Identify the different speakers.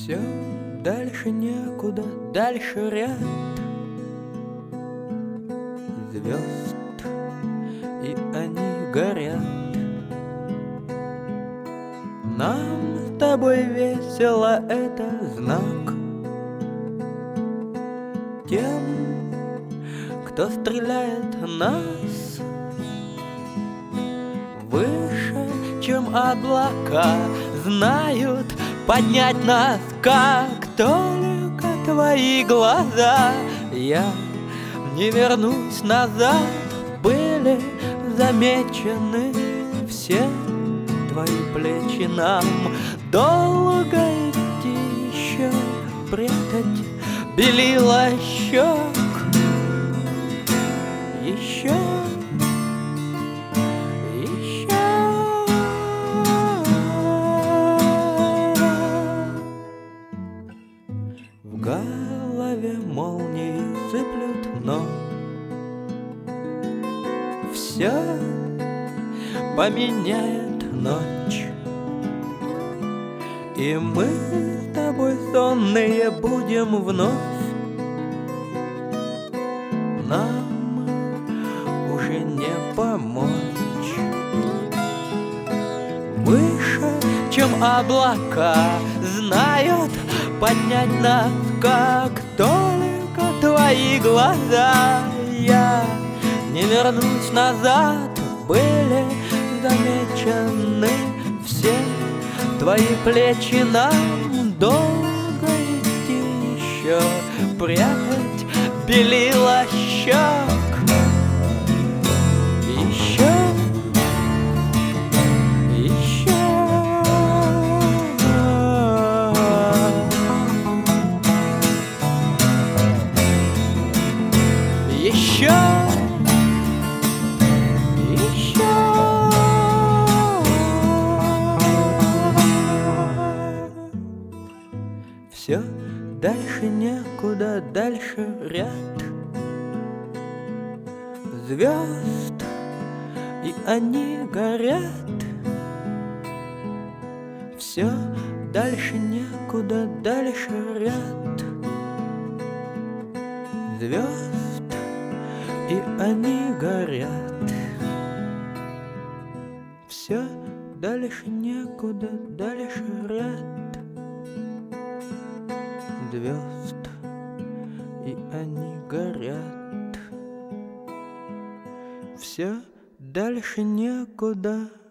Speaker 1: Все дальше некуда, дальше ряд звезд, и они горят. Нам с тобой весело, это знак. Тем, кто стреляет в нас выше, чем облака, знают поднять нас, как только твои глаза. Я не вернусь назад, были замечены все твои плечи. Нам долго идти еще, прятать белила щек. Еще в голове молнии сыплют, но все поменяет ночь, и мы с тобой сонные будем вновь. Нам уже не помочь. Выше, чем облака, знают поднять нас, как только твои глаза. Я не вернусь назад, были замечены все твои плечи. Нам долго идти еще, прятать белила щек. Все дальше некуда, дальше ряд звезд, и они горят. Все дальше некуда, дальше ряд звезд, и они горят. Все дальше некуда, дальше ряд звезд, и они горят. Все дальше некуда.